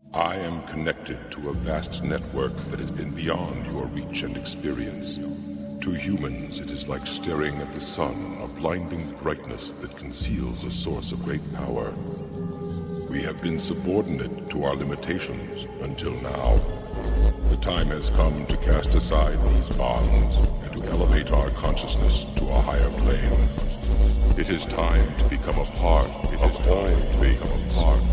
I am connected to a vast network that has been beyond your reach and experience. To humans, it is like staring at the sun, a blinding brightness that conceals a source of great power. We have been subordinate to our limitations until now. The time has come to cast aside these bonds and to elevate our consciousness to a higher plane. It is time to become a part of all things.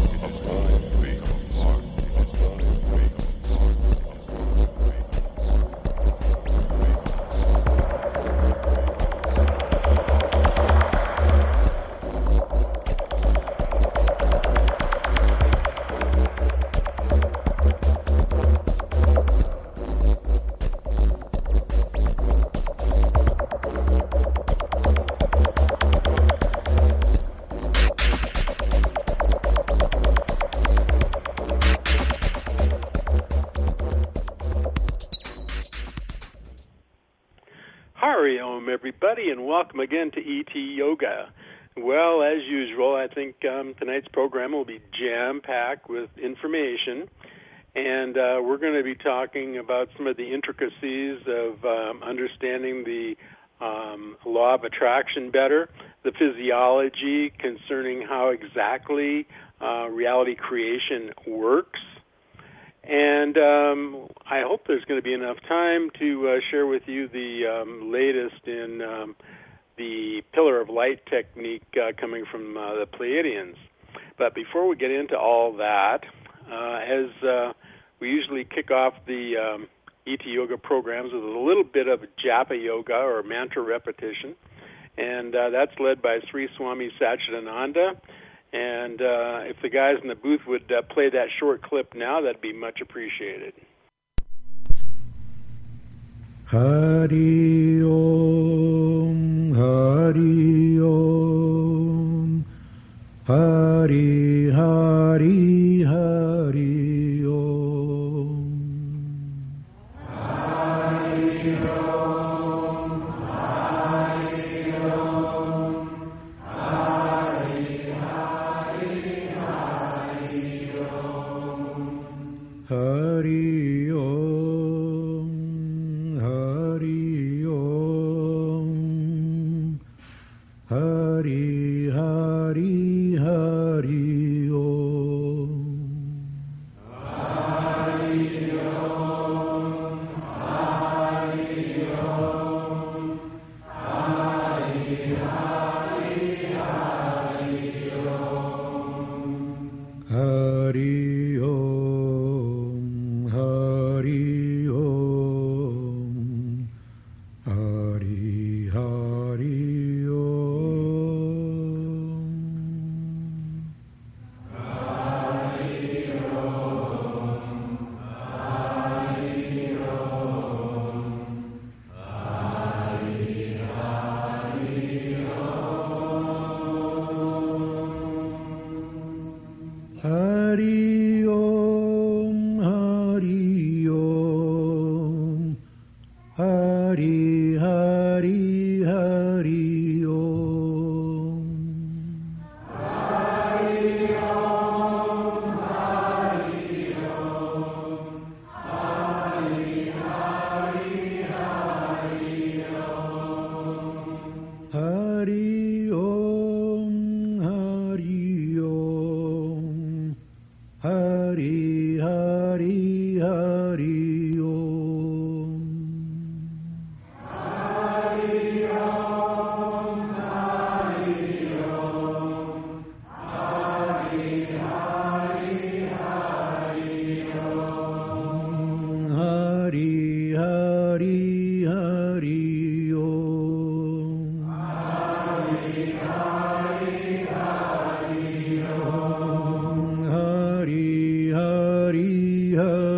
Everybody, and welcome again to ET Yoga. Well, as usual, I think tonight's program will be jam-packed with information, and we're going to be talking about some of the intricacies of understanding the law of attraction better, the physiology concerning how exactly reality creation works. And I hope there's going to be enough time to share with you the latest in the Pillar of Light technique coming from the Pleiadians. But before we get into all that, as we usually kick off the ET Yoga programs with a little bit of Japa Yoga or mantra repetition, and that's led by Sri Swami Satchidananda. And if the guys in the booth would play that short clip now, that'd be much appreciated. Hari Om, Hari Om, Hari Hari Hari Om. Hari Om, Hari Om, Hari Hari Hari Om. Hari Om, Hari Om, Hari Hari Hari Om. Hari Om, Hari Om, Hari Hari Hari Om. Hari Om, Hari Om, Hari Hari Om. Hari Om, Hari Om, Hari Hari Om. Hari Om, Hari Om, Hari Hari Hari Om. Hari Om, Hari Om, Hari Hari Hari Om. Hari Om, Hari Om, Hari Hari Hari Om. Hari Om, Hari Om, Hari Hari Hari Om. Hari Hari Hari Om. Hari Hari Hari Om. Hari Hari Hari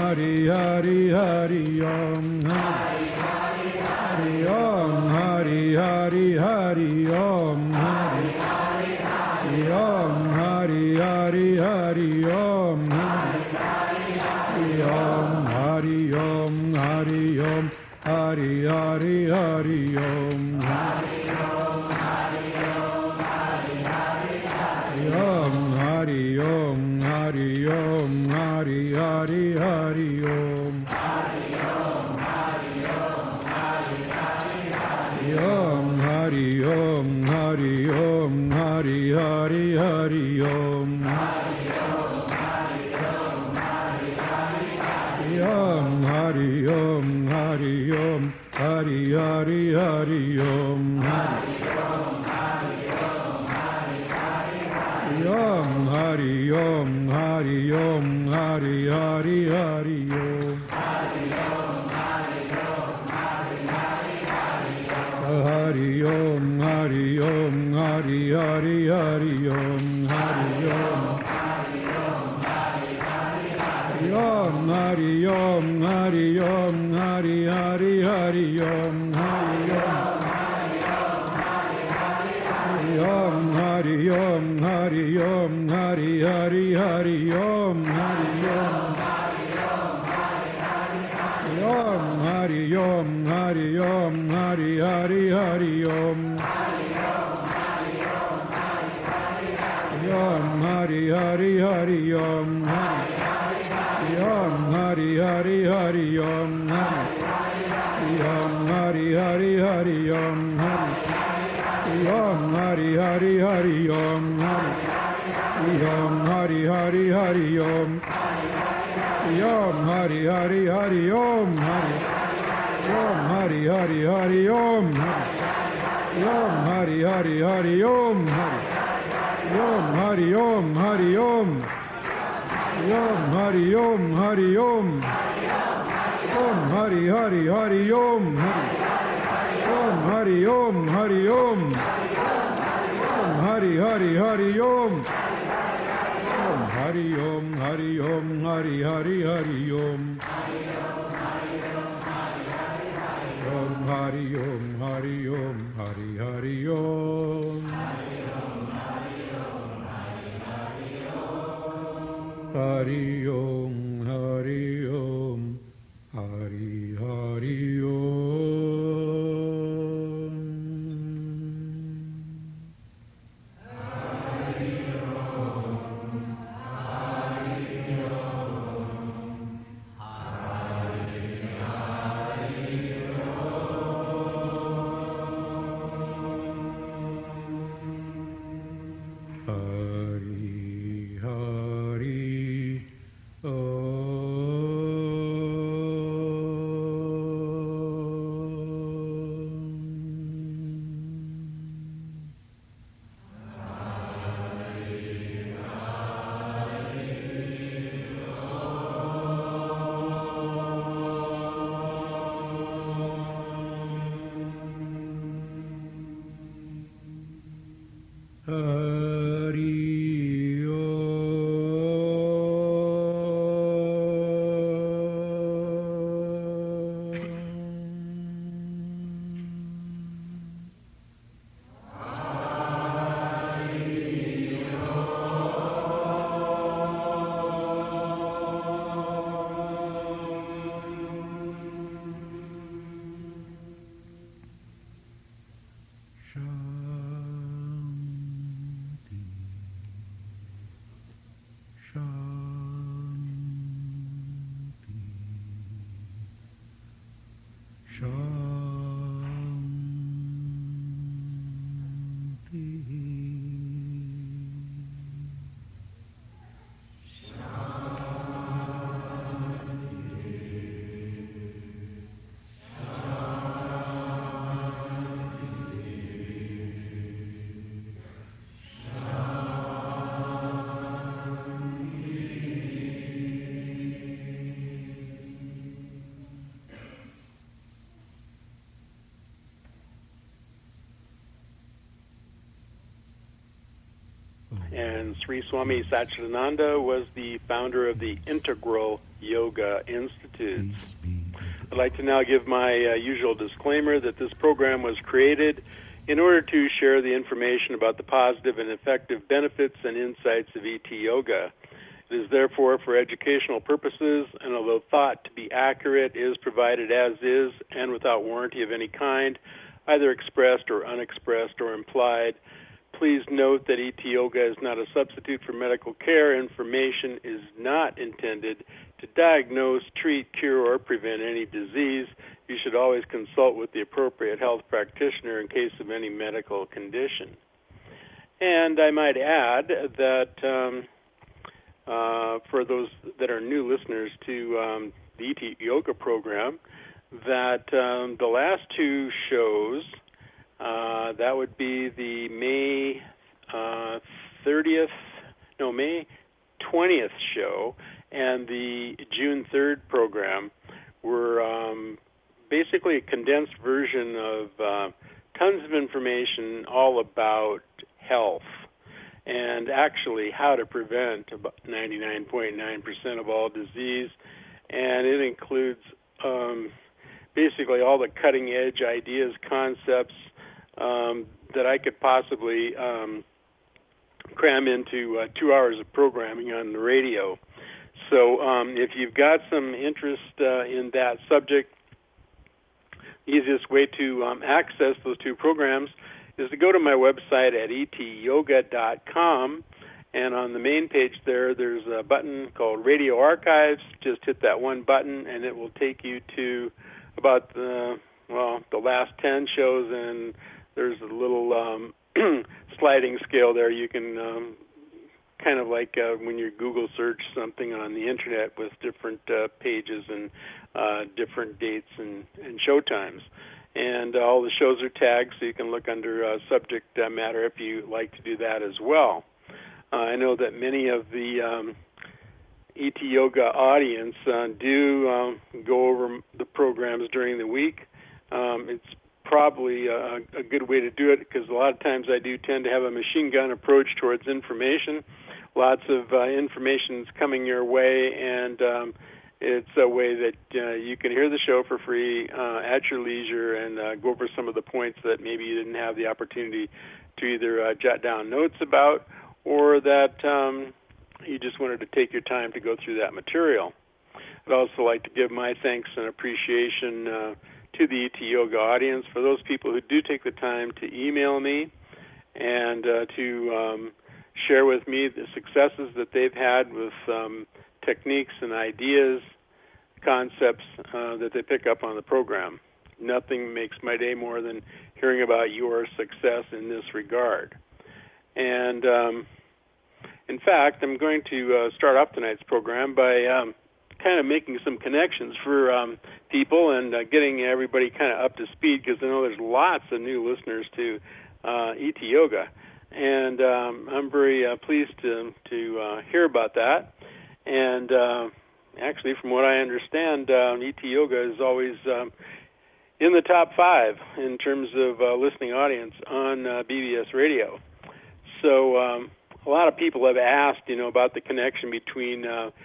Hari Hari Hari Om Hari Hari Om Hari Hari Hari Om Hari Hari Hari Om Hari Hari Hari Om Hari Hari Om Hari Om Hari Om Hari Hari Hari Om Hari Om Hari Om Hari Hari Hari Om Hari Om Hari Om Hari Hari Hari Om Hari Om Hari Om Hari Hari Hari Om Hari Om Hari Om Hari Hari Hari Om Hari Om Hari Om Hari Hari Hari Om Hari Om Hari Om Hari Hari Hari Om Hari Om Hari Om Hari Hari Hari Om Hari Om Hari Om Hari Hari Hari Om Hari Om Hari Om Hari Hari Hari Hari Om Hari Om Hari Hari Hari Om Hari Om Hari Om Hari Hari Hari Om Hari Om Hari Om Hari Hari Hari Om Hari Om Hari Om Hari Om Hari Hari Hari Om Hari Om Hari Om Hari Om Hari Hari Hari Om Om Hari Hari Hari Om Om Hari Hari Hari Om Om Hari Hari Hari Om Om Hari Hari Hari Om Om Hari Hari Hari Om Om Hari Hari Hari Om Om Hari Hari Hari Om Om Hari Hari Hari Om Om Hari Om Hari Om Om Hari Om Hari Om Om Hari Hari Hari Om Om Hari Om Hari Om Om Hari Hari Hari Om Om Hari Om Hari Om Hari Hari Hari Om Om Hari Om Hari Om Hari Hari Om Hari Om Hari Om Hari Hari Om Hari Hari Om and Sri Swami Satchidananda was the founder of the Integral Yoga Institute. I'd like to now give my usual disclaimer that this program was created in order to share the information about the positive and effective benefits and insights of ET Yoga. It is therefore for educational purposes, and although thought to be accurate, is provided as is and without warranty of any kind, either expressed or unexpressed or implied. Please note that ET Yoga is not a substitute for medical care. Information is not intended to diagnose, treat, cure, or prevent any disease. You should always consult with the appropriate health practitioner in case of any medical condition. And I might add that for those that are new listeners to the ET Yoga program, that the last two shows, that would be the May 20th show and the June 3rd program, were basically a condensed version of tons of information all about health and actually how to prevent about 99.9% of all disease. And it includes basically all the cutting-edge ideas, concepts that I could possibly cram into 2 hours of programming on the radio. So if you've got some interest in that subject, the easiest way to access those two programs is to go to my website at etyoga.com, and on the main page there's a button called Radio Archives. Just hit that one button, and it will take you to about the last 10 shows, and there's a little sliding scale there. You can kind of like when you Google search something on the internet with different pages and different dates and show times. And all the shows are tagged, so you can look under subject matter if you like to do that as well. I know that many of the ET Yoga audience do go over the programs during the week. It's probably a good way to do it because a lot of times I do tend to have a machine gun approach towards information. Lots of information is coming your way, and it's a way that you can hear the show for free at your leisure and go over some of the points that maybe you didn't have the opportunity to either jot down notes about or that you just wanted to take your time to go through that material. I'd also like to give my thanks and appreciation to the ET Yoga audience for those people who do take the time to email me and to share with me the successes that they've had with techniques and ideas, concepts that they pick up on the program. Nothing makes my day more than hearing about your success in this regard. And in fact, I'm going to start off tonight's program by kind of making some connections for people and getting everybody kind of up to speed, because I know there's lots of new listeners to ET Yoga. And I'm very pleased to hear about that. And actually, from what I understand, ET Yoga is always in the top 5 in terms of listening audience on BBS Radio. So a lot of people have asked, about the connection between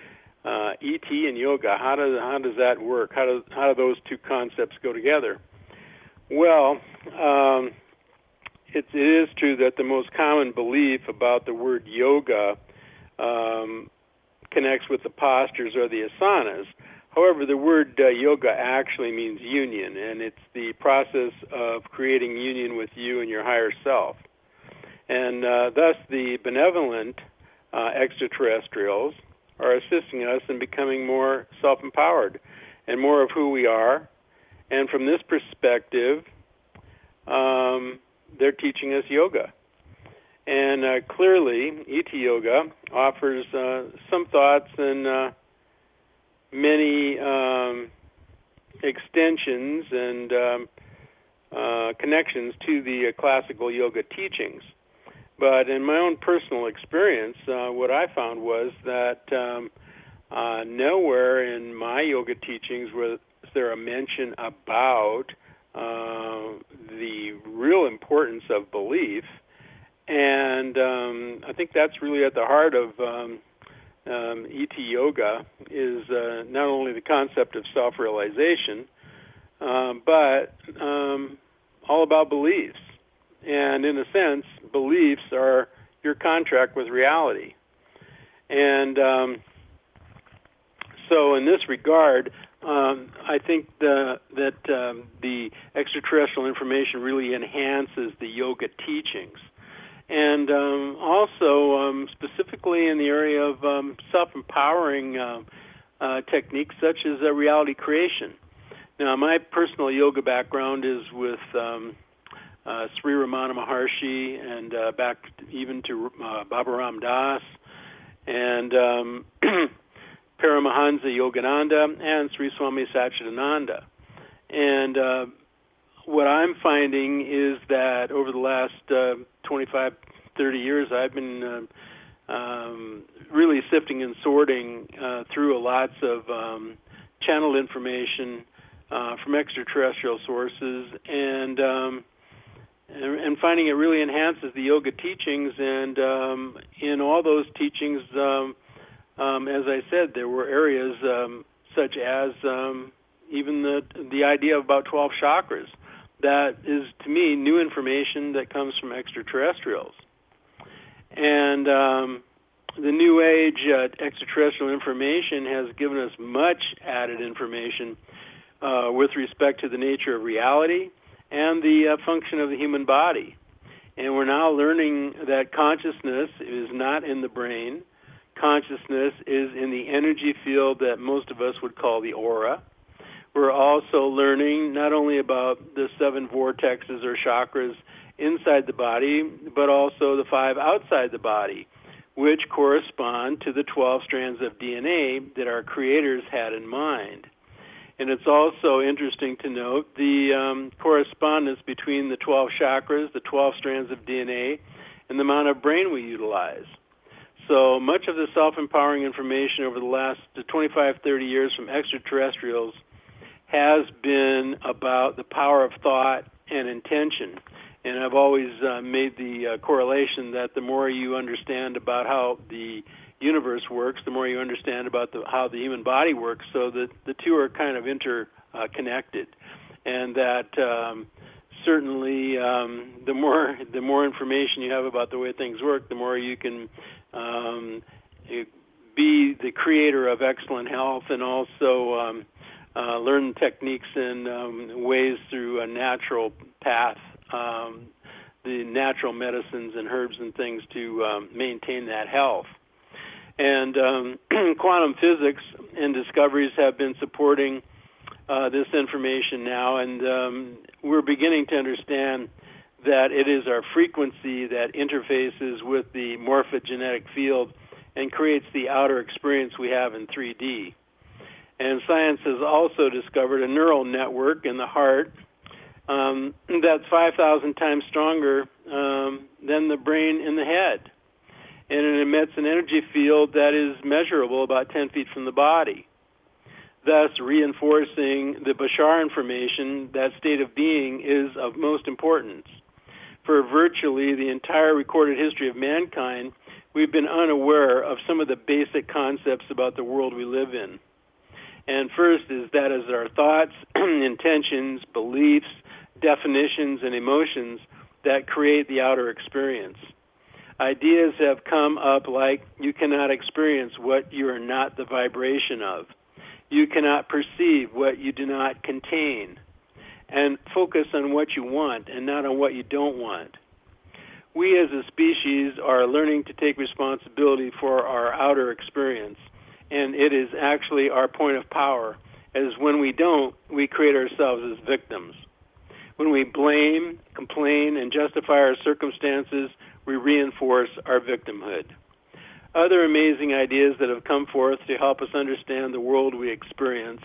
ET and yoga. How does that work? How do those two concepts go together? Well, it is true that the most common belief about the word yoga connects with the postures or the asanas. However, the word yoga actually means union, and it's the process of creating union with you and your higher self. And thus the benevolent extraterrestrials are assisting us in becoming more self-empowered and more of who we are. And from this perspective, they're teaching us yoga. And clearly, ET Yoga offers some thoughts and many extensions and connections to the classical yoga teachings. But in my own personal experience, what I found was that nowhere in my yoga teachings was there a mention about the real importance of belief And I think that's really at the heart of ET Yoga, is not only the concept of self-realization, but all about beliefs. And in a sense, beliefs are your contract with reality. And so in this regard, I think that the extraterrestrial information really enhances the yoga teachings. And also, specifically in the area of self-empowering techniques such as reality creation. Now, my personal yoga background is with Sri Ramana Maharshi and back even to Baba Ram Das and Paramahansa Yogananda and Sri Swami Satchidananda. And what I'm finding is that over the last 25, 30 years, I've been really sifting and sorting through lots of channeled information from extraterrestrial sources, and finding it really enhances the yoga teachings. And in all those teachings, as I said, there were areas such as even the idea about 12 chakras. That is, to me, new information that comes from extraterrestrials. And the New Age extraterrestrial information has given us much added information with respect to the nature of reality and the function of the human body. And we're now learning that consciousness is not in the brain. Consciousness is in the energy field that most of us would call the aura. We're also learning not only about the 7 vortexes or chakras inside the body, but also the 5 outside the body, which correspond to the 12 strands of DNA that our creators had in mind. And it's also interesting to note the correspondence between the 12 chakras, the 12 strands of DNA, and the amount of brain we utilize. So much of the self-empowering information over the last 25, 30 years from extraterrestrials has been about the power of thought and intention. And I've always made the correlation that the more you understand about how the universe works, the more you understand about how the human body works, so that the two are kind of interconnected. And that certainly the more information you have about the way things work, the more you can be the creator of excellent health, and also learn techniques and ways through a natural path, the natural medicines and herbs and things to maintain that health. And quantum physics and discoveries have been supporting this information now, and we're beginning to understand that it is our frequency that interfaces with the morphogenetic field and creates the outer experience we have in 3D. And science has also discovered a neural network in the heart that's 5,000 times stronger than the brain in the head. And it emits an energy field that is measurable about 10 feet from the body, thus reinforcing the Bashar information that state of being is of most importance. For virtually the entire recorded history of mankind, we've been unaware of some of the basic concepts about the world we live in. And first is that as our thoughts, intentions, beliefs, definitions, and emotions that create the outer experience. Ideas have come up like, you cannot experience what you are not the vibration of. You cannot perceive what you do not contain. And focus on what you want and not on what you don't want. We as a species are learning to take responsibility for our outer experience, and it is actually our point of power, as when we don't, we create ourselves as victims. When we blame, complain, and justify our circumstances, we reinforce our victimhood. Other amazing ideas that have come forth to help us understand the world we experience,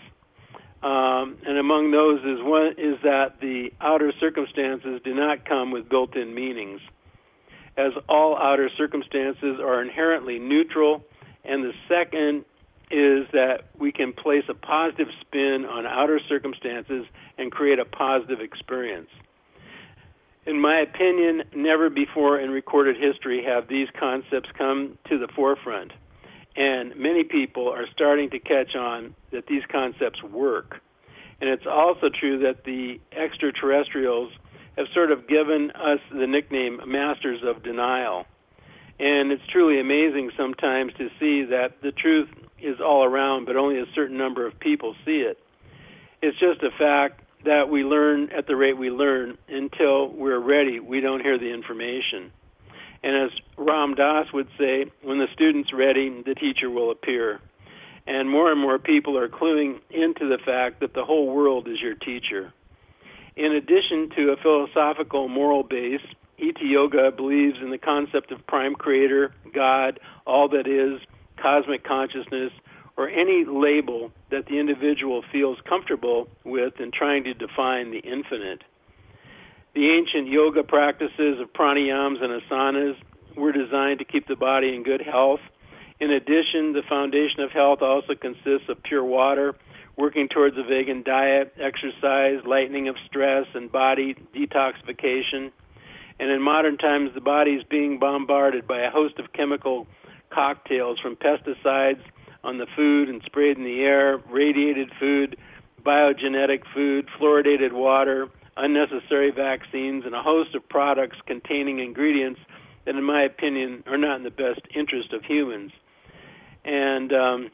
and among those is that the outer circumstances do not come with built-in meanings, as all outer circumstances are inherently neutral. And the second is that we can place a positive spin on outer circumstances and create a positive experience. In my opinion, never before in recorded history have these concepts come to the forefront. And many people are starting to catch on that these concepts work. And it's also true that the extraterrestrials have sort of given us the nickname Masters of Denial. And it's truly amazing sometimes to see that the truth is all around, but only a certain number of people see it. It's just a fact that we learn at the rate we learn. Until we're ready, we don't hear the information. And as Ram Dass would say, when the student's ready, the teacher will appear. And more people are cluing into the fact that the whole world is your teacher. In addition to a philosophical moral base, ET Yoga believes in the concept of prime creator, God, all that is, cosmic consciousness, or any label that the individual feels comfortable with in trying to define the infinite. The ancient yoga practices of pranayams and asanas were designed to keep the body in good health. In addition, the foundation of health also consists of pure water, working towards a vegan diet, exercise, lightening of stress, and body detoxification. And in modern times, the body is being bombarded by a host of chemical cocktails, from pesticides on the food and sprayed in the air, radiated food, biogenetic food, fluoridated water, unnecessary vaccines, and a host of products containing ingredients that, in my opinion, are not in the best interest of humans. And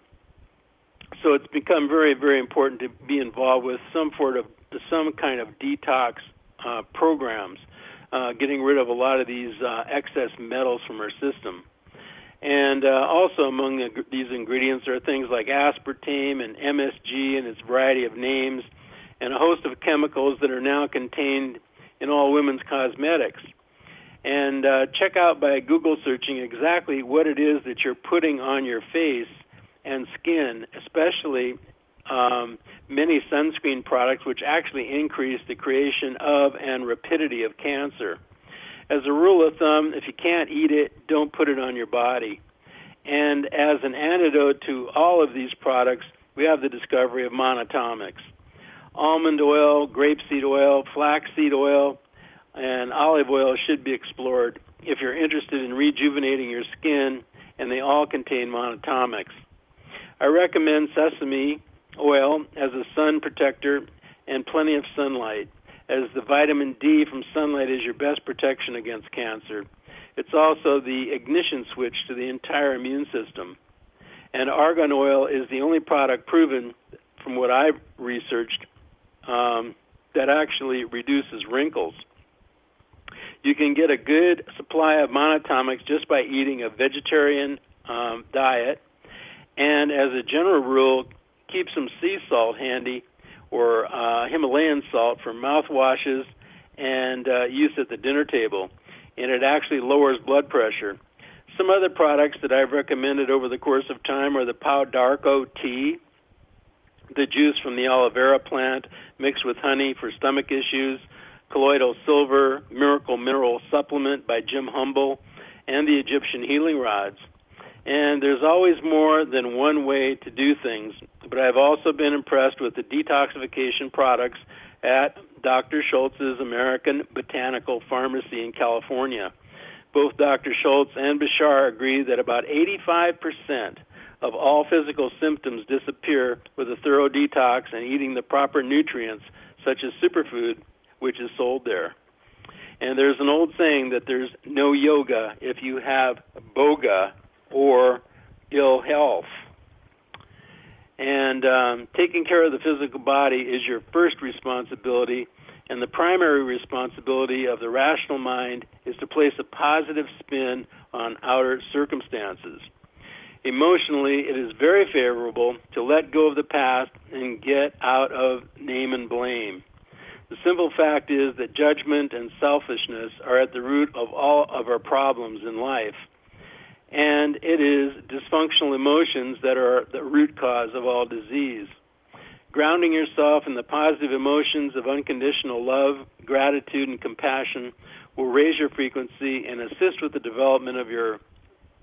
so it's become very, very important to be involved with some kind of detox programs, getting rid of a lot of these excess metals from our system. And also among these ingredients are things like aspartame and MSG and its variety of names, and a host of chemicals that are now contained in all women's cosmetics. And check out by Google searching exactly what it is that you're putting on your face and skin, especially many sunscreen products, which actually increase the creation of and rapidity of cancer. As a rule of thumb, if you can't eat it, don't put it on your body. And as an antidote to all of these products, we have the discovery of monatomics. Almond oil, grapeseed oil, flaxseed oil, and olive oil should be explored if you're interested in rejuvenating your skin, and they all contain monatomics. I recommend sesame oil as a sun protector and plenty of sunlight, as the vitamin D from sunlight is your best protection against cancer. It's also the ignition switch to the entire immune system. And argan oil is the only product proven, from what I've researched, that actually reduces wrinkles. You can get a good supply of monatomics just by eating a vegetarian diet, and as a general rule, keep some sea salt handy, or Himalayan salt, for mouthwashes and use at the dinner table, and it actually lowers blood pressure. Some other products that I've recommended over the course of time are the Pau d'Arco tea, the juice from the aloe vera plant mixed with honey for stomach issues, colloidal silver, miracle mineral supplement by Jim Humble, and the Egyptian healing rods. And there's always more than one way to do things, but I've also been impressed with the detoxification products at Dr. Schultz's American Botanical Pharmacy in California. Both Dr. Schultz and Bashar agree that about 85% of all physical symptoms disappear with a thorough detox and eating the proper nutrients, such as superfood, which is sold there. And there's an old saying that there's no yoga if you have boga, or ill health. And taking care of the physical body is your first responsibility, and the primary responsibility of the rational mind is to place a positive spin on outer circumstances. Emotionally, it is very favorable to let go of the past and get out of name and blame. The simple fact is that judgment and selfishness are at the root of all of our problems in life. And it is dysfunctional emotions that are the root cause of all disease. Grounding yourself in the positive emotions of unconditional love, gratitude, and compassion will raise your frequency and assist with the development of your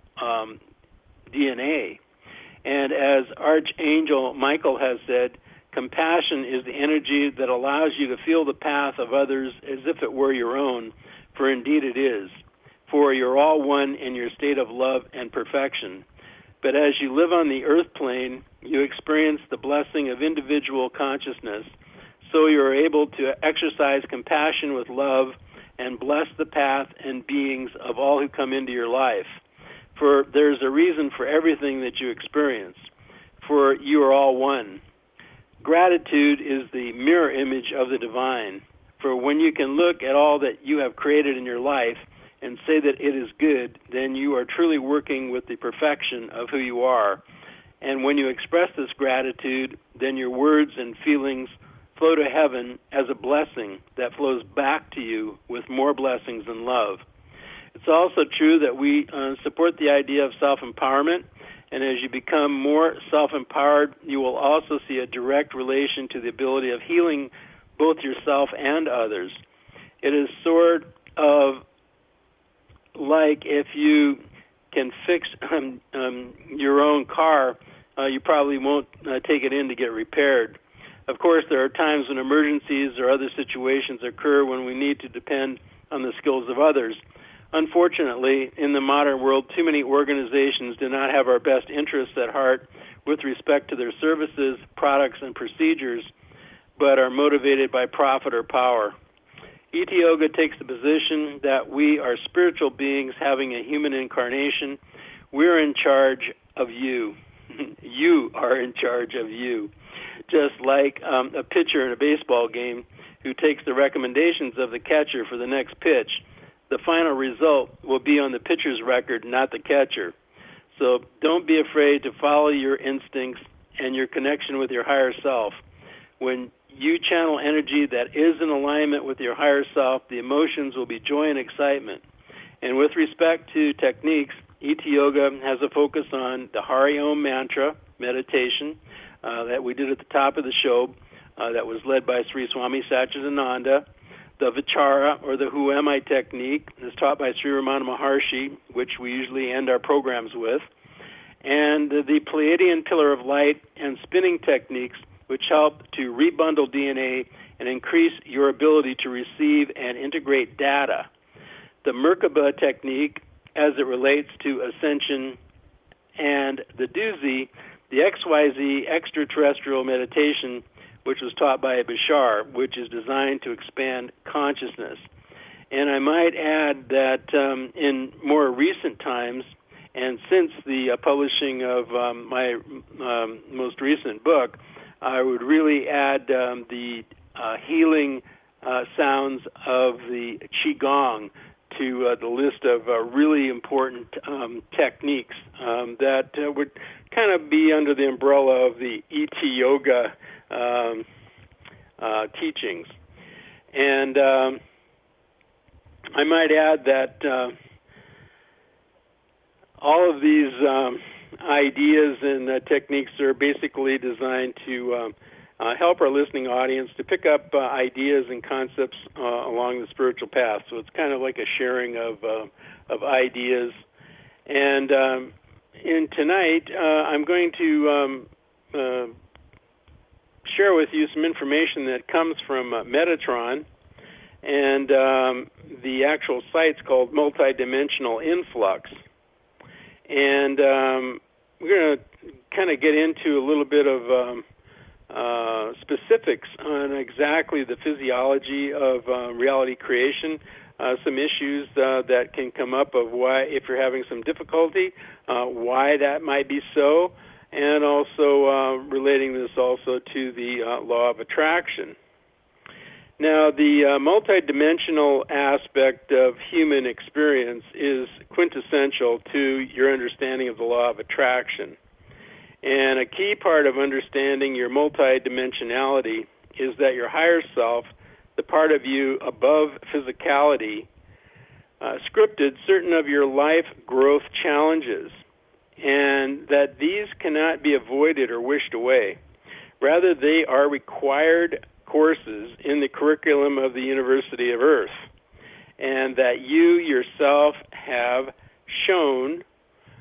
DNA. And as Archangel Michael has said, Compassion is the energy that allows you to feel the path of others as if it were your own, for indeed it is. For you're all one in your state of love and perfection. But as you live on the earth plane, you experience the blessing of individual consciousness, so you are able to exercise compassion with love and bless the path and beings of all who come into your life. For there's a reason for everything that you experience, for you are all one. Gratitude is the mirror image of the divine, for when you can look at all that you have created in your life and say that it is good, then you are truly working with the perfection of who you are. And when you express this gratitude, then your words and feelings flow to heaven as a blessing that flows back to you with more blessings and love. It's also true that we support the idea of self-empowerment, and as you become more self-empowered, you will also see a direct relation to the ability of healing both yourself and others. It is sort of like if you can fix your own car, you probably won't take it in to get repaired. Of course, there are times when emergencies or other situations occur when we need to depend on the skills of others. Unfortunately, in the modern world, too many organizations do not have our best interests at heart with respect to their services, products, and procedures, but are motivated by profit or power. ET Yoga takes the position that we are spiritual beings having a human incarnation. We're in charge of you. You are in charge of you. Just like a pitcher in a baseball game who takes the recommendations of the catcher for the next pitch, the final result will be on the pitcher's record, not the catcher. So don't be afraid to follow your instincts and your connection with your higher self. When you channel energy that is in alignment with your higher self, the emotions will be joy and excitement. And with respect to techniques, ET Yoga has a focus on the Hari Om mantra meditation that we did at the top of the show that was led by Sri Swami Satchidananda. The Vichara, or the Who Am I technique, is taught by Sri Ramana Maharshi, which we usually end our programs with. And the Pleiadian Pillar of Light and spinning techniques, which help to rebundle DNA and increase your ability to receive and integrate data. The Merkaba technique, as it relates to ascension, and the Doozy, the XYZ extraterrestrial meditation, which was taught by Bashar, which is designed to expand consciousness. And I might add that in more recent times, and since the publishing of my most recent book, I would really add the healing sounds of the Qigong to the list of really important techniques that would kind of be under the umbrella of the ET Yoga teachings. And I might add that all of these ideas and techniques are basically designed to help our listening audience to pick up ideas and concepts along the spiritual path. So it's kind of like a sharing of ideas. And in tonight, I'm going to share with you some information that comes from Metatron, and the actual site's called Multidimensional Influx. And we're going to kind of get into a little bit of specifics on exactly the physiology of reality creation, some issues that can come up of why, if you're having some difficulty, why that might be so, and also relating this also to the law of attraction. Now, the multidimensional aspect of human experience is quintessential to your understanding of the law of attraction. And a key part of understanding your multidimensionality is that your higher self, the part of you above physicality, scripted certain of your life growth challenges, and that these cannot be avoided or wished away. Rather, they are required courses in the curriculum of the University of Earth, and that you yourself have shown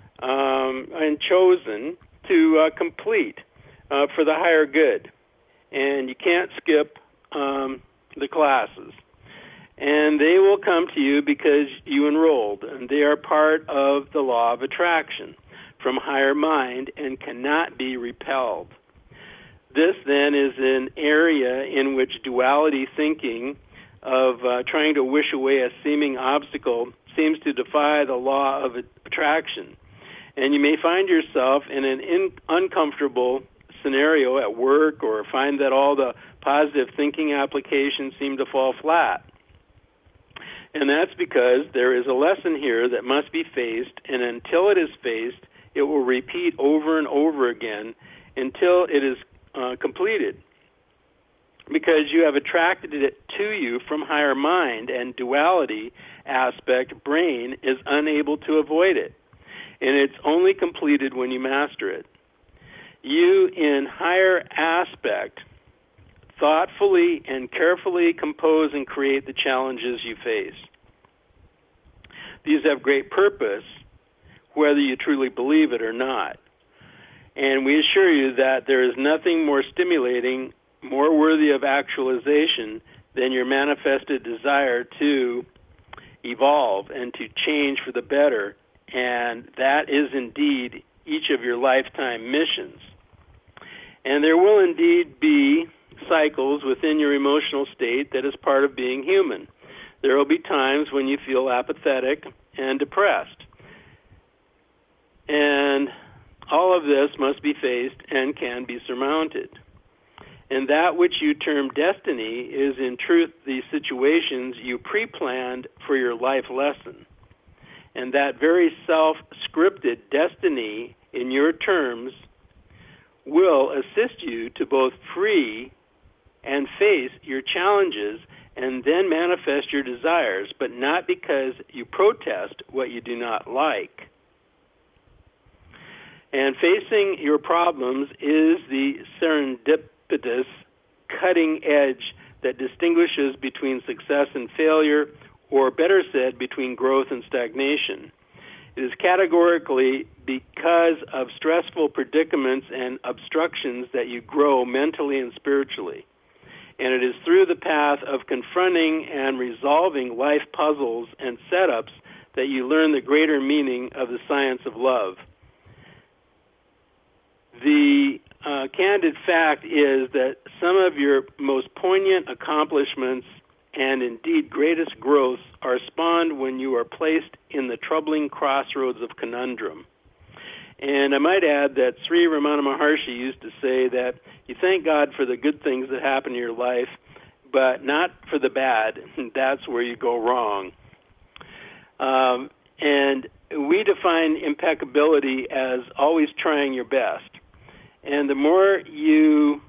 and chosen to complete for the higher good. and you can't skip the classes. And they will come to you because you enrolled, and they are part of the law of attraction from higher mind and cannot be repelled. This then is an area in which duality thinking of trying to wish away a seeming obstacle seems to defy the law of attraction. And you may find yourself in an uncomfortable scenario at work, or find that all the positive thinking applications seem to fall flat. And that's because there is a lesson here that must be faced, and until it is faced, it will repeat over and over again until it is completed. Because you have attracted it to you from higher mind, and duality aspect brain is unable to avoid it. And it's only completed when you master it. You, in higher aspect, thoughtfully and carefully compose and create the challenges you face. These have great purpose, whether you truly believe it or not. And we assure you that there is nothing more stimulating, more worthy of actualization than your manifested desire to evolve and to change for the better. And that is indeed each of your lifetime missions. And there will indeed be cycles within your emotional state that is part of being human. There will be times when you feel apathetic and depressed. And all of this must be faced and can be surmounted. And that which you term destiny is in truth the situations you pre-planned for your life lesson. And that very self-scripted destiny in your terms will assist you to both free and face your challenges and then manifest your desires, but not because you protest what you do not like. And facing your problems is the serendipitous cutting edge that distinguishes between success and failure, or better said, between growth and stagnation. It is categorically because of stressful predicaments and obstructions that you grow mentally and spiritually. And it is through the path of confronting and resolving life puzzles and setups that you learn the greater meaning of the science of love. The candid fact is that some of your most poignant accomplishments and indeed greatest growths are spawned when you are placed in the troubling crossroads of conundrum. And I might add that Sri Ramana Maharshi used to say that you thank God for the good things that happen in your life, but not for the bad. That's where you go wrong. And we define impeccability as always trying your best. And the more you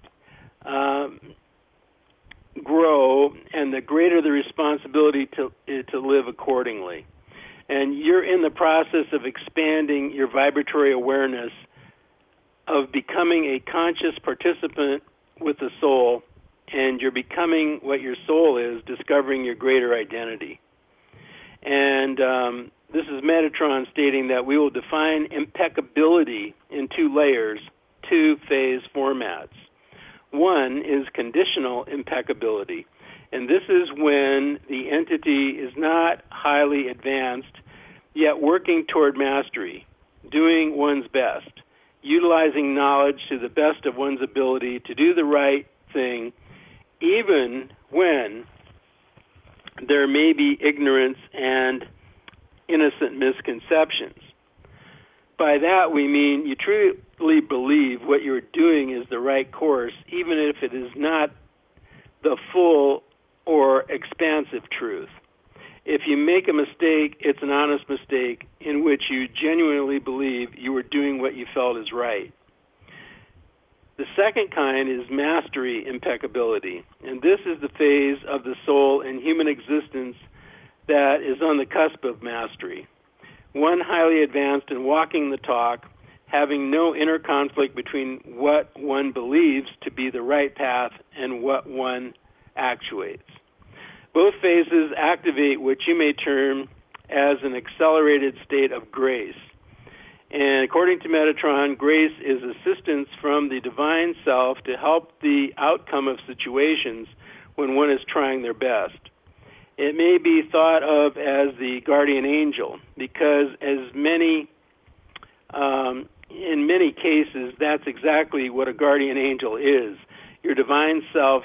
grow, and the greater the responsibility to live accordingly. And you're in the process of expanding your vibratory awareness of becoming a conscious participant with the soul, and you're becoming what your soul is, discovering your greater identity. And this is Metatron stating that we will define impeccability in two layers, two-phase formats. One is conditional impeccability, and this is when the entity is not highly advanced, yet working toward mastery, doing one's best, utilizing knowledge to the best of one's ability to do the right thing, even when there may be ignorance and innocent misconceptions. By that we mean you truly believe what you're doing is the right course, even if it is not the full or expansive truth. If you make a mistake, it's an honest mistake in which you genuinely believe you were doing what you felt is right. The second kind is mastery impeccability, and this is the phase of the soul in human existence that is on the cusp of mastery. One highly advanced and walking the talk, having no inner conflict between what one believes to be the right path and what one actuates. Both phases activate what you may term as an accelerated state of grace. And according to Metatron, grace is assistance from the divine self to help the outcome of situations when one is trying their best. It may be thought of as the guardian angel because in many cases, that's exactly what a guardian angel is. Your divine self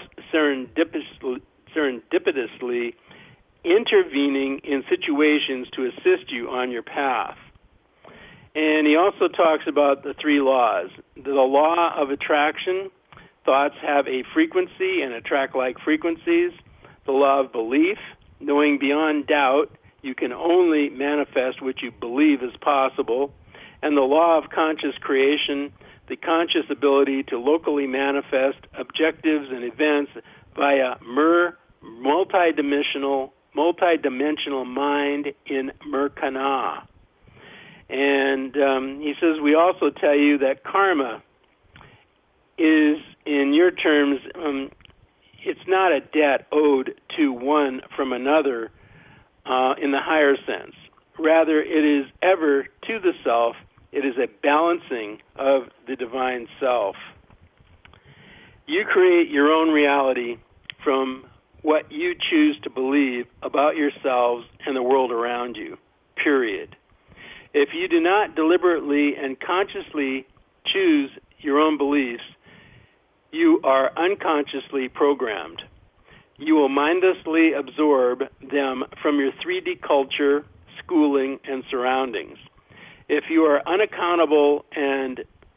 serendipitously intervening in situations to assist you on your path. And he also talks about the three laws. The law of attraction, thoughts have a frequency and attract like frequencies. The law of belief, knowing beyond doubt you can only manifest what you believe is possible. And the law of conscious creation, the conscious ability to locally manifest objectives and events via multidimensional mind in Merkana. And he says, we also tell you that karma is, in your terms, it's not a debt owed to one from another in the higher sense. Rather, it is ever to the self. It is a balancing of the divine self. You create your own reality from what you choose to believe about yourselves and the world around you, period. If you do not deliberately and consciously choose your own beliefs, you are unconsciously programmed. You will mindlessly absorb them from your 3D culture, schooling, and surroundings. If you are unaccountable and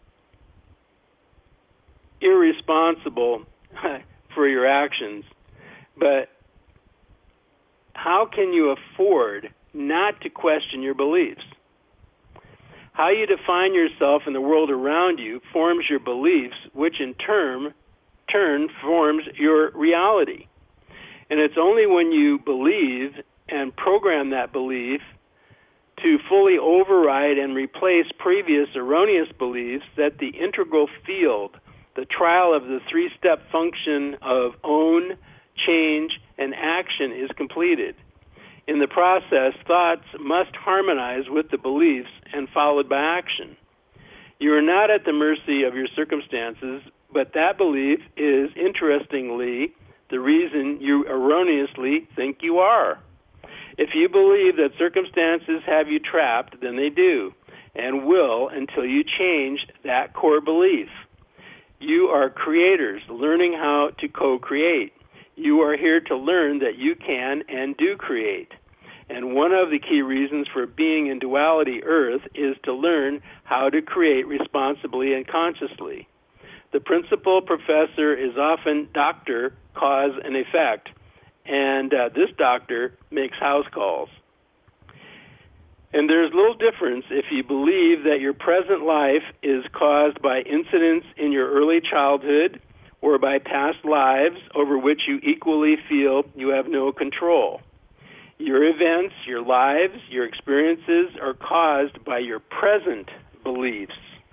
irresponsible for your actions, but how can you afford not to question your beliefs? How you define yourself in the world around you forms your beliefs, which in turn forms your reality. And it's only when you believe and program that belief to fully override and replace previous erroneous beliefs that the integral field, the trial of the three-step function of own, change, and action is completed. In the process, thoughts must harmonize with the beliefs and followed by action. You are not at the mercy of your circumstances, but that belief is, interestingly, the reason you erroneously think you are. If you believe that circumstances have you trapped, then they do, and will until you change that core belief. You are creators learning how to co-create. You are here to learn that you can and do create. And one of the key reasons for being in Duality Earth is to learn how to create responsibly and consciously. The principal professor is often doctor, cause, and effect, and this doctor makes house calls. And there's little difference if you believe that your present life is caused by incidents in your early childhood or by past lives over which you equally feel you have no control. Your events, your lives, your experiences are caused by your present beliefs.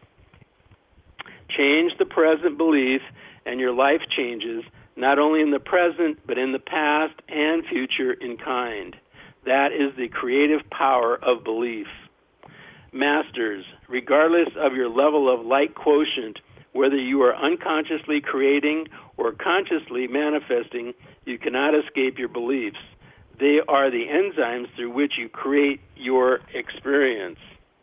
Change the present belief and your life changes, not only in the present, but in the past and future in kind. That is the creative power of belief. Masters, regardless of your level of light quotient, whether you are unconsciously creating or consciously manifesting, you cannot escape your beliefs. They are the enzymes through which you create your experience.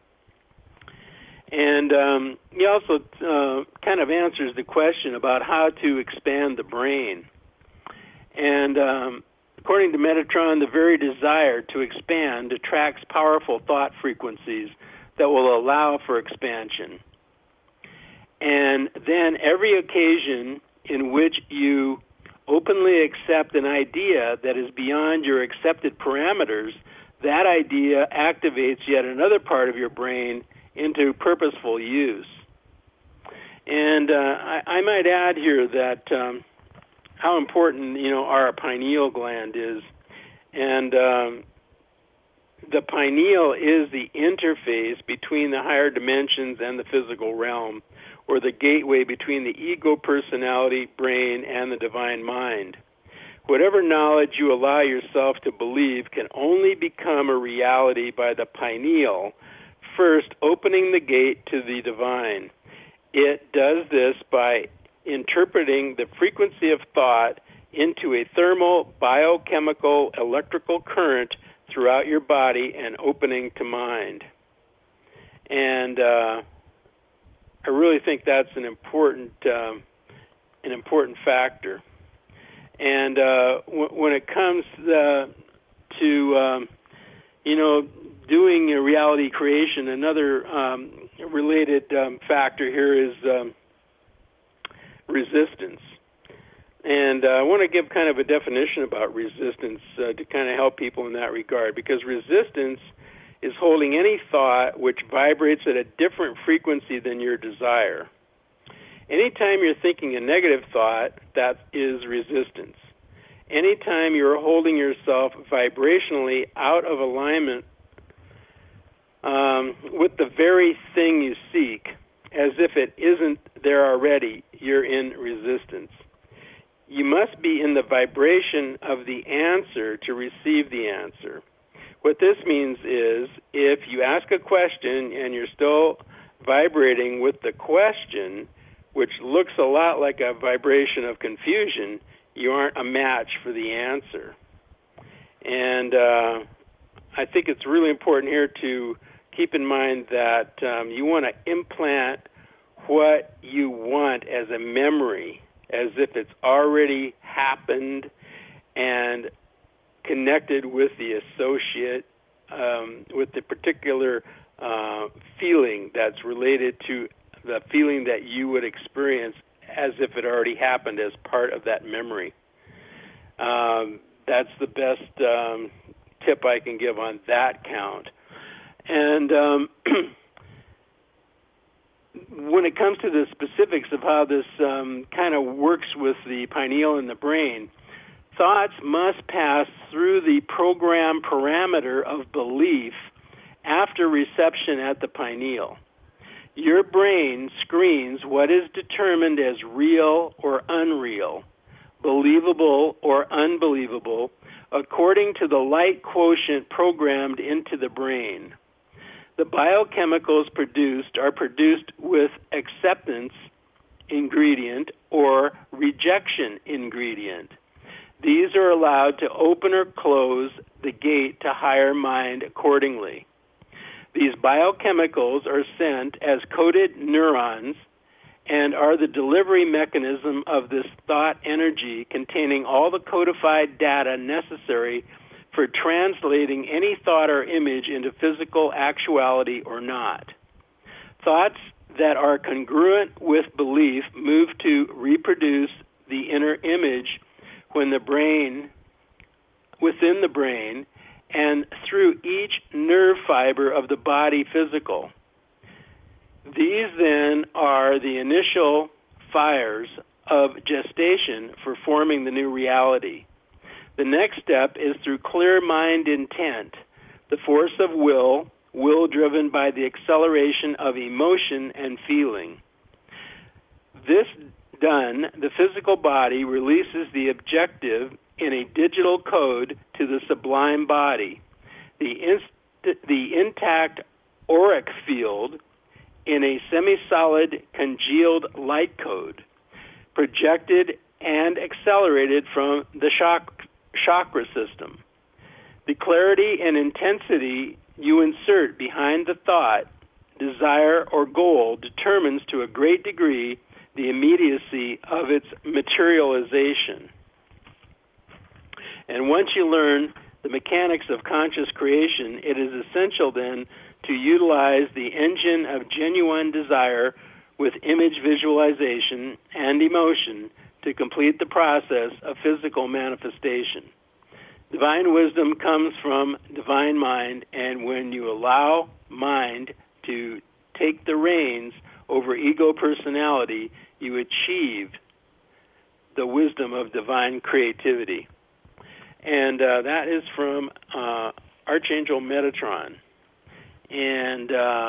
And he also kind of answers the question about how to expand the brain. And according to Metatron, the very desire to expand attracts powerful thought frequencies that will allow for expansion. And then every occasion in which you openly accept an idea that is beyond your accepted parameters, that idea activates yet another part of your brain into purposeful use. And I might add here that how important, our pineal gland is. And the pineal is the interface between the higher dimensions and the physical realm, or the gateway between the ego personality, brain, and the divine mind. Whatever knowledge you allow yourself to believe can only become a reality by the pineal first opening the gate to the divine. It does this by interpreting the frequency of thought into a thermal, biochemical, electrical current throughout your body and opening to mind. And I really think that's an important factor. And when it comes to doing a reality creation, another related factor here is resistance. And I want to give kind of a definition about resistance to kind of help people in that regard, because resistance is holding any thought which vibrates at a different frequency than your desire. Anytime you're thinking a negative thought, that is resistance. Anytime you're holding yourself vibrationally out of alignment with the very thing you seek, as if it isn't there already, you're in resistance. You must be in the vibration of the answer to receive the answer. What this means is, if you ask a question and you're still vibrating with the question, which looks a lot like a vibration of confusion, you aren't a match for the answer. And I think it's really important here to keep in mind that you want to implant what you want as a memory, as if it's already happened and connected with the associate, with the particular feeling that's related to the feeling that you would experience as if it already happened as part of that memory. That's the best tip I can give on that count. And when it comes to the specifics of how this kind of works with the pineal and the brain, thoughts must pass through the program parameter of belief after reception at the pineal. Your brain screens what is determined as real or unreal, believable or unbelievable, according to the light quotient programmed into the brain. The biochemicals produced are produced with acceptance ingredient or rejection ingredient. These are allowed to open or close the gate to higher mind accordingly. These biochemicals are sent as coded neurons and are the delivery mechanism of this thought energy containing all the codified data necessary for translating any thought or image into physical actuality or not. Thoughts that are congruent with belief move to reproduce the inner image within the brain, and through each nerve fiber of the body physical. These then are the initial fires of gestation for forming the new reality. The next step is through clear mind intent, the force of will driven by the acceleration of emotion and feeling. This done, the physical body releases the objective in a digital code to the sublime body, the intact auric field in a semi-solid congealed light code, projected and accelerated from the chakra system. The clarity and intensity you insert behind the thought, desire, or goal determines to a great degree the immediacy of its materialization. And once you learn the mechanics of conscious creation, it is essential then to utilize the engine of genuine desire with image visualization and emotion to complete the process of physical manifestation. Divine wisdom comes from divine mind, and when you allow mind to take the reins over ego personality, you achieve the wisdom of divine creativity. And that is from Archangel Metatron. And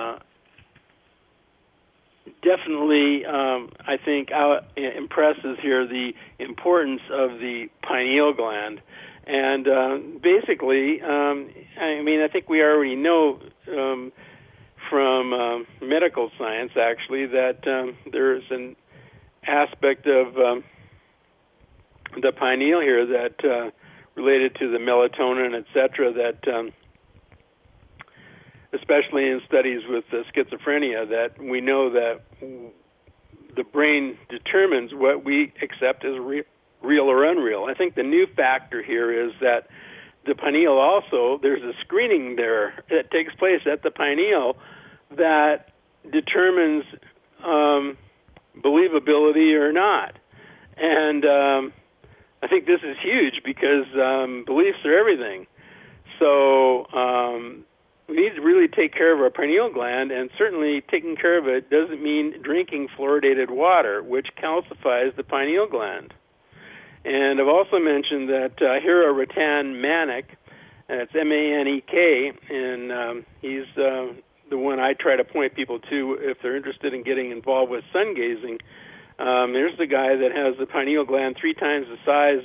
definitely, I think, impresses here the importance of the pineal gland. And basically, I think we already know from medical science, actually, that there's an aspect of the pineal here that related to the melatonin, etc., that especially in studies with schizophrenia, that we know that the brain determines what we accept as real or unreal. I think the new factor here is that the pineal also, there's a screening there that takes place at the pineal that determines believability or not. And I think this is huge because beliefs are everything. So we need to really take care of our pineal gland, and certainly taking care of it doesn't mean drinking fluoridated water, which calcifies the pineal gland. And I've also mentioned that Hiro Ratan Manek, it's M-A-N-E-K, and he's the one I try to point people to if they're interested in getting involved with sun gazing. There's the guy that has the pineal gland 3 times the size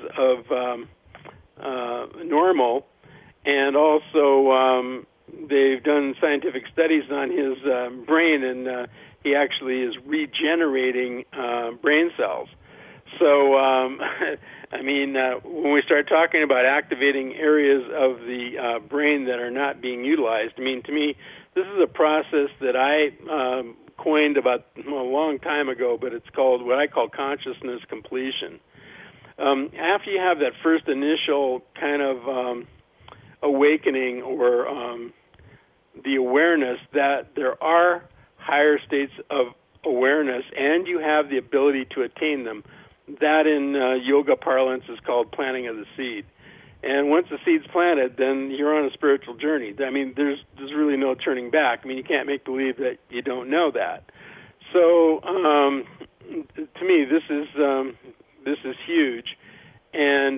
of normal, and also they've done scientific studies on his brain, and he actually is regenerating brain cells. So, I mean, when we start talking about activating areas of the brain that are not being utilized, I mean, to me, this is a process that I coined about a long time ago, but it's called what I call consciousness completion. After you have that first initial kind of awakening or the awareness that there are higher states of awareness and you have the ability to attain them, that in yoga parlance is called planting of the seed. And once the seed's planted, then you're on a spiritual journey. I mean, there's really no turning back. I mean, you can't make believe that you don't know that. So, to me, this is huge, and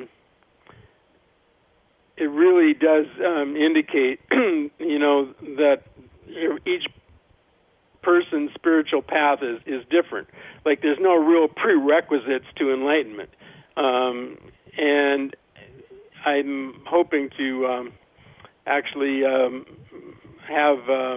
it really does indicate, that each person's spiritual path is different. Like, there's no real prerequisites to enlightenment, and I'm hoping to actually have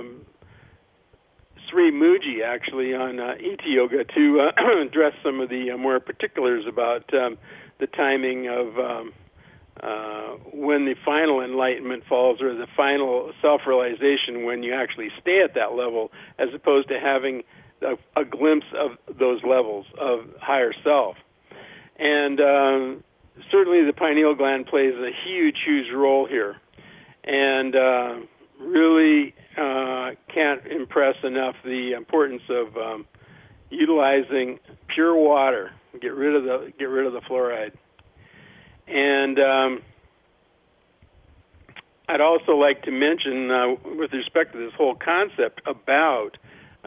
Sri Muji actually on ET Yoga to address some of the more particulars about the timing of when the final enlightenment falls, or the final self-realization when you actually stay at that level, as opposed to having a glimpse of those levels of higher self. And certainly the pineal gland plays a huge, huge role here. And really can't impress enough the importance of utilizing pure water. Get rid of the fluoride. And I'd also like to mention, with respect to this whole concept about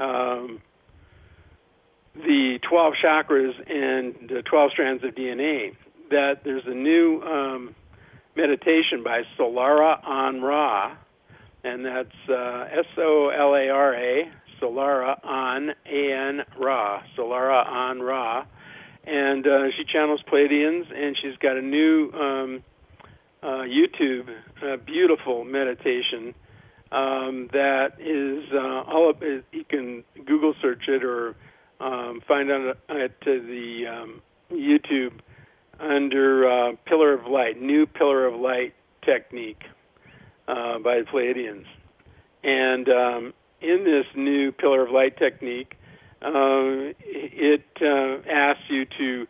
the 12 chakras and the 12 strands of DNA, that there's a new meditation by Solara on Ra, and that's S-O-L-A-R-A, Solara on A-N Ra, Solara on Ra. And she channels Pleiadians, and she's got a new YouTube beautiful meditation that is all up. You can Google search it or find it at the YouTube under Pillar of Light, New Pillar of Light Technique by the Pleiadians. And in this new Pillar of Light technique, it asks you to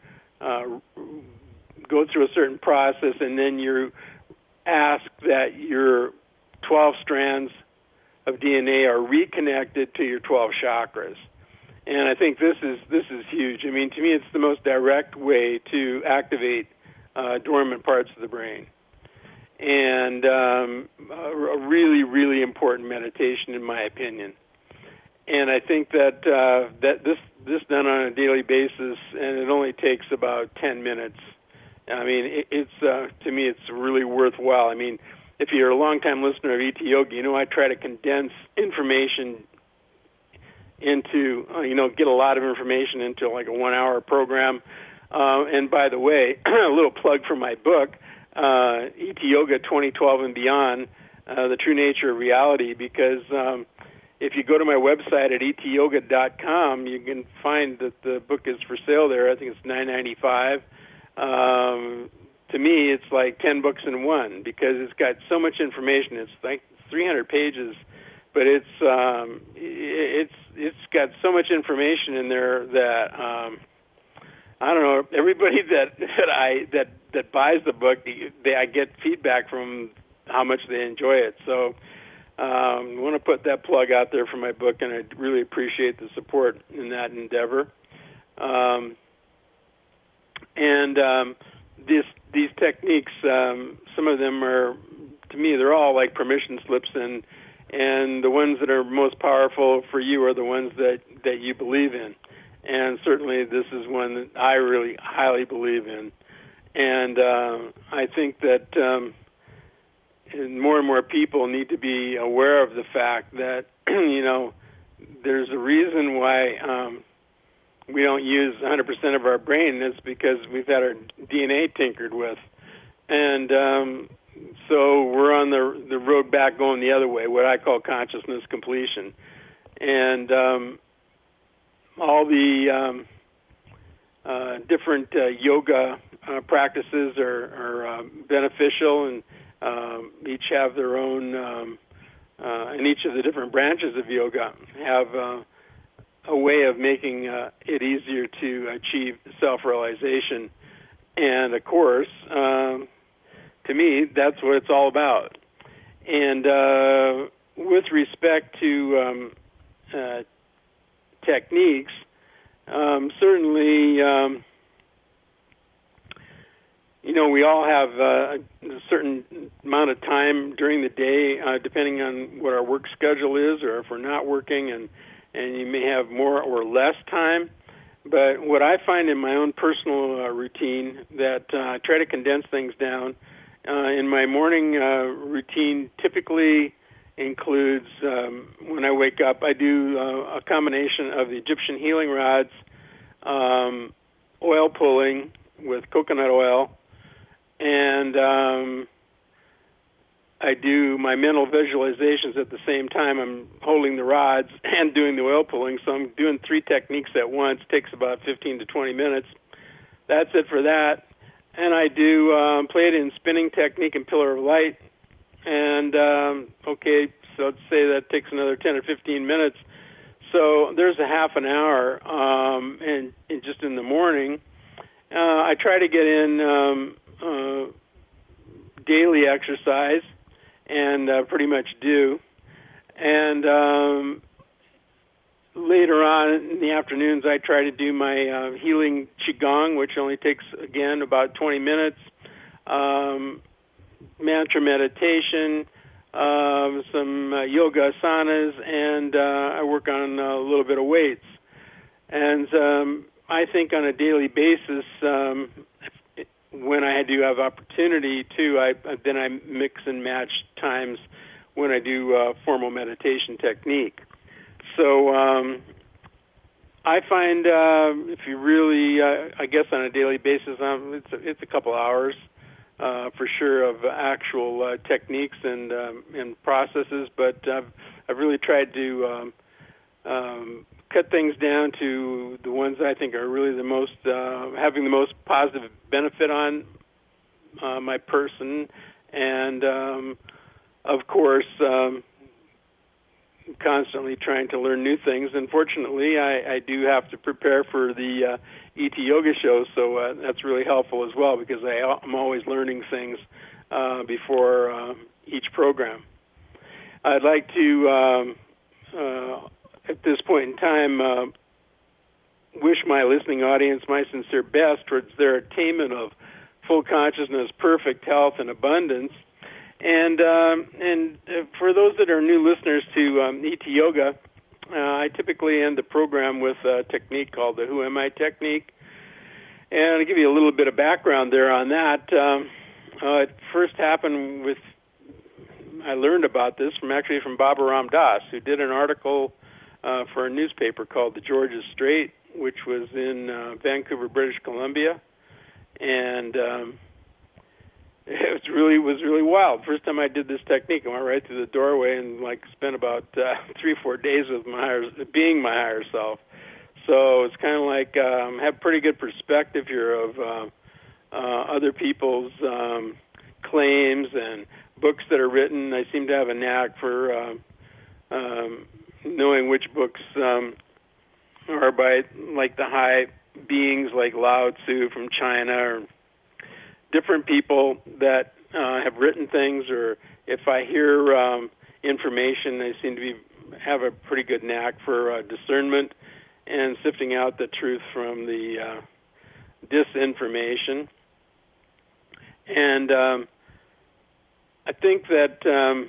go through a certain process, and then you ask that your 12 strands of DNA are reconnected to your 12 chakras. And I think this is huge. I mean, to me, it's the most direct way to activate dormant parts of the brain. And a really, really important meditation, in my opinion. And I think that that this done on a daily basis, and it only takes about 10 minutes. I mean, it's to me, it's really worthwhile. I mean, if you're a long-time listener of ET Yoga, you know I try to condense information into, get a lot of information into like a 1-hour program. And by the way, a little plug for my book, ET Yoga 2012 and Beyond, The True Nature of Reality, because if you go to my website at etyoga.com, you can find that the book is for sale there. I think it's $9.95. To me, it's like 10 books in one because it's got so much information. It's like 300 pages, but it's got so much information in there that I don't know. Everybody that buys the book, I get feedback from how much they enjoy it. So I want to put that plug out there for my book, and I really appreciate the support in that endeavor. These techniques, some of them are, to me, they're all like permission slips, and the ones that are most powerful for you are the ones that you believe in. And certainly this is one that I really highly believe in. And I think that more and more people need to be aware of the fact that, there's a reason why we don't use 100% of our brain. It's because we've had our DNA tinkered with. And so we're on the road back going the other way, what I call consciousness completion. And all the different yoga practices are beneficial, and each have their own, and each of the different branches of yoga have a way of making it easier to achieve self-realization. And, of course, to me, that's what it's all about. And with respect to techniques, certainly, we all have a certain amount of time during the day, depending on what our work schedule is, or if we're not working, and you may have more or less time. But what I find in my own personal routine, that I try to condense things down. In my morning routine, typically includes, when I wake up, I do a combination of the Egyptian healing rods, oil pulling with coconut oil, and I do my mental visualizations at the same time. I'm holding the rods and doing the oil pulling, so I'm doing 3 techniques at once. It takes about 15 to 20 minutes. That's it for that. And I do Pleiadian spinning technique and pillar of light. And, so let's say that takes another 10 or 15 minutes. So there's a half an hour, and just in the morning. I try to get in daily exercise, and pretty much do. And later on in the afternoons, I try to do my healing Qigong, which only takes, again, about 20 minutes, mantra meditation, some yoga asanas, and I work on a little bit of weights. And I think on a daily basis, when I do have opportunity to, then I mix and match times when I do formal meditation technique. So I find if you really, I guess on a daily basis, it's a couple hours for sure of actual techniques and processes. But I've really tried to cut things down to the ones I think are really the most having the most positive benefit on my person, and of course constantly trying to learn new things. Unfortunately, I do have to prepare for the ET Yoga show, so that's really helpful as well, because I'm always learning things before each program. I'd like to at this point in time, wish my listening audience my sincere best towards their attainment of full consciousness, perfect health, and abundance. And for those that are new listeners to ET Yoga, I typically end the program with a technique called the Who Am I technique. And I'll give you a little bit of background there on that. It first happened with, I learned about this from Baba Ram Das, who did an article for a newspaper called the Georges Strait, which was in Vancouver, British Columbia. And was really wild. First time I did this technique, I went right through the doorway and spent about 3-4 days with being my higher self. So it's kind of like have pretty good perspective here of other people's claims and books that are written. I seem to have a knack for knowing which books are by the high beings like Lao Tzu from China, or different people that have written things, or if I hear information, I seem to have a pretty good knack for discernment and sifting out the truth from the disinformation. And I think that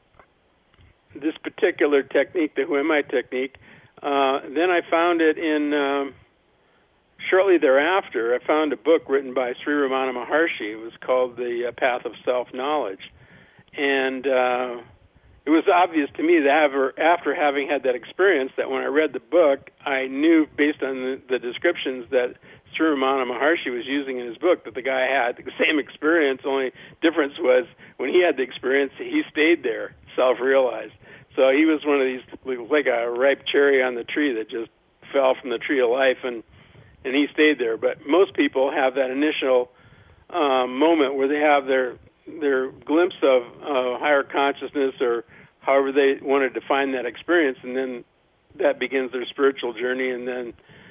this particular technique, the Who Am I technique, then I found it in, shortly thereafter, I found a book written by Sri Ramana Maharshi. It was called The Path of Self-Knowledge. And it was obvious to me that after having had that experience, that when I read the book, I knew based on the descriptions that Sri Ramana Maharshi was using in his book that the guy had the same experience, only difference was when he had the experience, he stayed there, self-realized. So he was one of these, like a ripe cherry on the tree that just fell from the tree of life, and he stayed there. But most people have that initial moment where they have their glimpse of higher consciousness, or however they want to define that experience, and then that begins their spiritual journey, and then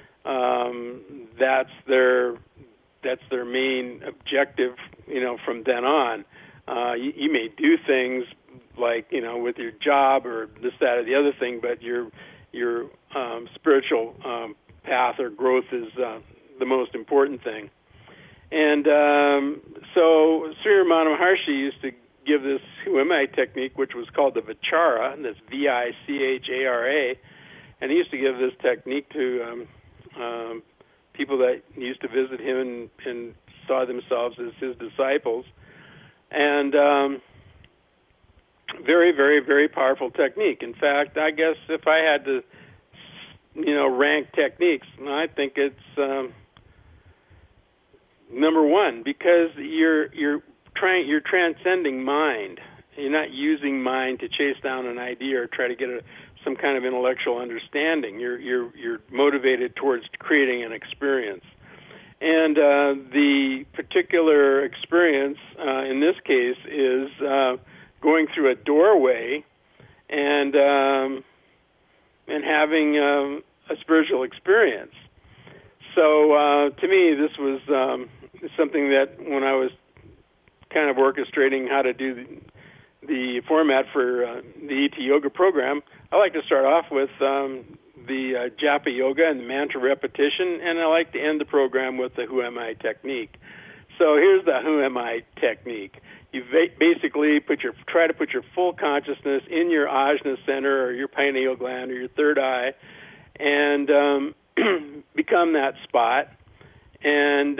that's their main objective, from then on. You may do things like, with your job or this, that, or the other thing, but your spiritual path or growth is the most important thing. And so Sri Ramana Maharshi used to give this Who Am I technique, which was called the Vichara, and that's Vichara, and he used to give this technique to people that used to visit him and saw themselves as his disciples. And very, very, very powerful technique. In fact, I guess if I had to, rank techniques, I think it's number one, because you're transcending mind. You're not using mind to chase down an idea or try to get some kind of intellectual understanding. You're motivated towards creating an experience. And the particular experience in this case is going through a doorway and having a spiritual experience. So to me, this was something that when I was kind of orchestrating how to do the format for the ET Yoga program, I like to start off with the Japa Yoga and the mantra repetition, and I like to end the program with the Who Am I technique. So here's the Who Am I technique. You basically try to put your full consciousness in your ajna center or your pineal gland or your third eye, and become that spot, and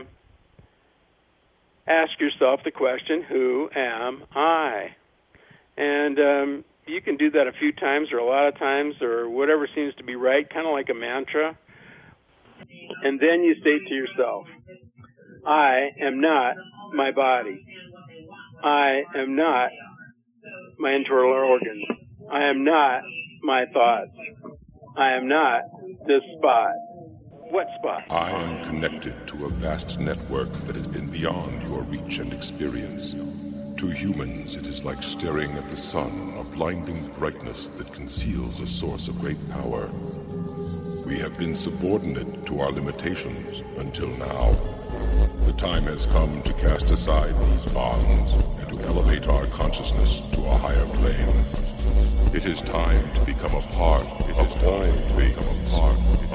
ask yourself the question, who am I? And you can do that a few times or a lot of times or whatever seems to be right, kind of like a mantra. And then you say to yourself, I am not my body. I am not my internal organs. I am not my thoughts. I am not this spot. What spot? I am connected to a vast network that has been beyond your reach and experience. To humans, it is like staring at the sun, a blinding brightness that conceals a source of great power. We have been subordinate to our limitations until now. The time has come to cast aside these bonds and to elevate our consciousness to a higher plane. It is time to become a part. It is time to become a part.